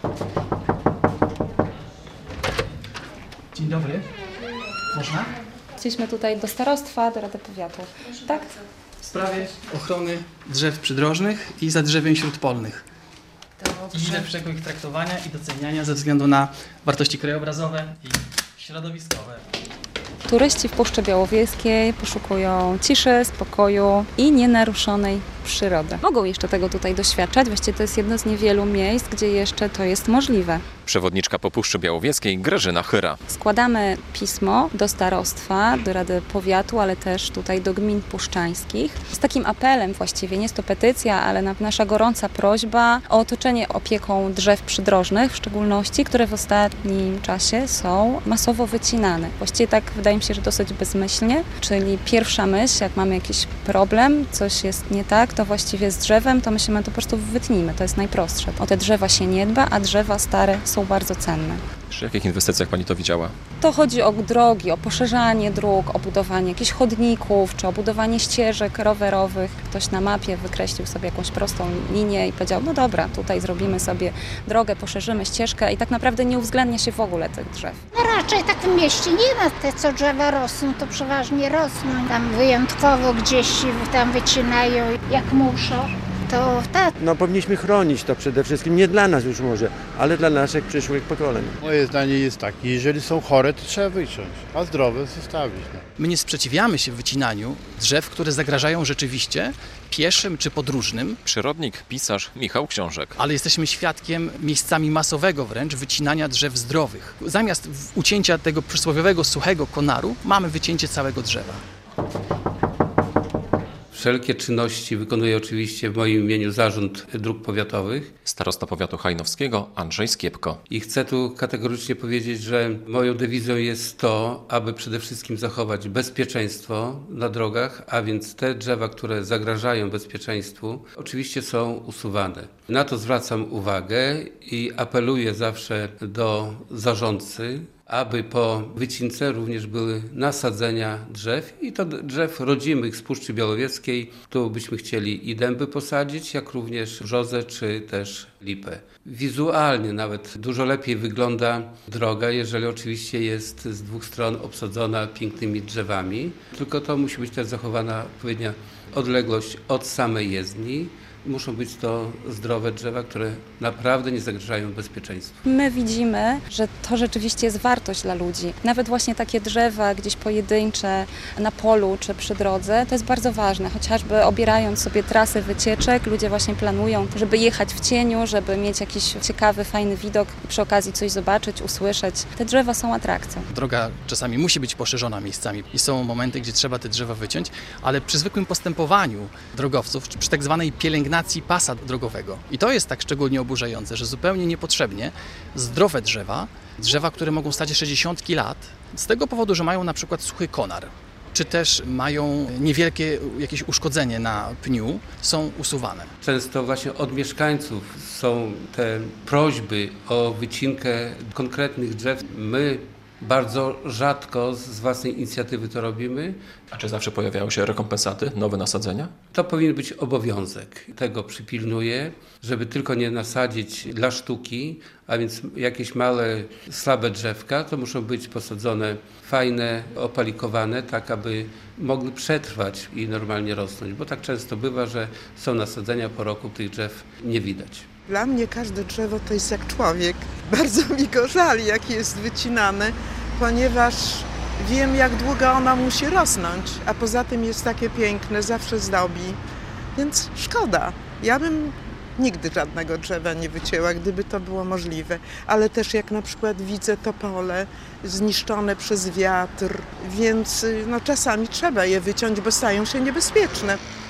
Dzień dobry. Można? Chcieliśmy tutaj do starostwa, do Rady Powiatu. Tak? W sprawie ochrony drzew przydrożnych i zadrzewień śródpolnych. I lepszego ich traktowania i doceniania ze względu na wartości krajobrazowe i środowiskowe. Turyści w Puszczy Białowieskiej poszukują ciszy, spokoju i nienaruszonej przyrody. Mogą jeszcze tego tutaj doświadczać, właściwie to jest jedno z niewielu miejsc, gdzie jeszcze to jest możliwe. Przewodniczka po Puszczy Białowieskiej Grażyna Chyra. Składamy pismo do starostwa, do Rady Powiatu, ale też tutaj do gmin puszczańskich. Z takim apelem właściwie, nie jest to petycja, ale nasza gorąca prośba o otoczenie opieką drzew przydrożnych, w szczególności, które w ostatnim czasie są masowo wycinane. Właściwie tak wydaje mi się, że dosyć bezmyślnie, czyli pierwsza myśl, jak mamy jakiś problem, coś jest nie tak, to właściwie z drzewem, to myślimy, to po prostu wytnijmy, to jest najprostsze. O te drzewa się nie dba, a drzewa stare są bardzo cenne. Przy jakich inwestycjach Pani to widziała? To chodzi o drogi, o poszerzanie dróg, o budowanie jakichś chodników, czy o budowanie ścieżek rowerowych. Ktoś na mapie wykreślił sobie jakąś prostą linię i powiedział, no dobra, tutaj zrobimy sobie drogę, poszerzymy ścieżkę i tak naprawdę nie uwzględnia się w ogóle tych drzew. No raczej tak w mieście nie ma. Te, co drzewa rosną, to przeważnie rosną. Tam wyjątkowo gdzieś tam wycinają jak muszą. To tak. No powinniśmy chronić to przede wszystkim, nie dla nas już może, ale dla naszych przyszłych pokoleń. Moje zdanie jest takie, jeżeli są chore, to trzeba wyciąć, a zdrowe zostawić. My nie sprzeciwiamy się wycinaniu drzew, które zagrażają rzeczywiście pieszym czy podróżnym. Przyrodnik, pisarz Michał Książek. Ale jesteśmy świadkiem miejscami masowego wręcz wycinania drzew zdrowych. Zamiast ucięcia tego przysłowiowego suchego konaru, mamy wycięcie całego drzewa. Wszelkie czynności wykonuje oczywiście w moim imieniu Zarząd Dróg Powiatowych. Starosta powiatu hajnowskiego Andrzej Skiepko. I chcę tu kategorycznie powiedzieć, że moją dewizją jest to, aby przede wszystkim zachować bezpieczeństwo na drogach, a więc te drzewa, które zagrażają bezpieczeństwu, oczywiście są usuwane. Na to zwracam uwagę i apeluję zawsze do zarządcy, aby po wycince również były nasadzenia drzew i to drzew rodzimych z Puszczy Białowieskiej. Tu byśmy chcieli i dęby posadzić, jak również brzozę czy też lipę. Wizualnie nawet dużo lepiej wygląda droga, jeżeli oczywiście jest z dwóch stron obsadzona pięknymi drzewami. Tylko to musi być też zachowana odpowiednia odległość od samej jezdni. Muszą być to zdrowe drzewa, które naprawdę nie zagrażają bezpieczeństwu. My widzimy, że to rzeczywiście jest wartość dla ludzi. Nawet właśnie takie drzewa gdzieś pojedyncze na polu czy przy drodze, to jest bardzo ważne. Chociażby obierając sobie trasy wycieczek, ludzie właśnie planują, żeby jechać w cieniu, żeby mieć jakiś ciekawy, fajny widok i przy okazji coś zobaczyć, usłyszeć. Te drzewa są atrakcją. Droga czasami musi być poszerzona miejscami i są momenty, gdzie trzeba te drzewa wyciąć, ale przy zwykłym postępowaniu drogowców, czy przy tak zwanej pielęgnacji pasa drogowego. I to jest tak szczególnie oburzające, że zupełnie niepotrzebnie zdrowe drzewa, które mogą stać jeszcze dziesiątki lat, z tego powodu, że mają na przykład suchy konar, czy też mają niewielkie jakieś uszkodzenie na pniu, są usuwane. Często właśnie od mieszkańców są te prośby o wycinkę konkretnych drzew. My bardzo rzadko z własnej inicjatywy to robimy. A czy zawsze pojawiają się rekompensaty, nowe nasadzenia? To powinien być obowiązek. Tego przypilnuję, żeby tylko nie nasadzić dla sztuki, a więc jakieś małe, słabe drzewka, to muszą być posadzone fajne, opalikowane, tak aby mogły przetrwać i normalnie rosnąć. Bo tak często bywa, że są nasadzenia, po roku tych drzew nie widać. Dla mnie każde drzewo to jest jak człowiek. Bardzo mi go żal, jak jest wycinane, ponieważ wiem, jak długo ona musi rosnąć, a poza tym jest takie piękne, zawsze zdobi, więc szkoda. Ja bym nigdy żadnego drzewa nie wycięła, gdyby to było możliwe, ale też jak na przykład widzę topole zniszczone przez wiatr, więc czasami trzeba je wyciąć, bo stają się niebezpieczne.